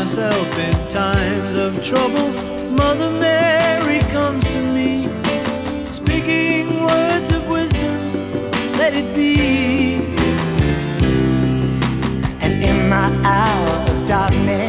myself in times of trouble, Mother Mary comes to me, speaking words of wisdom, let it be. And in my hour of darkness,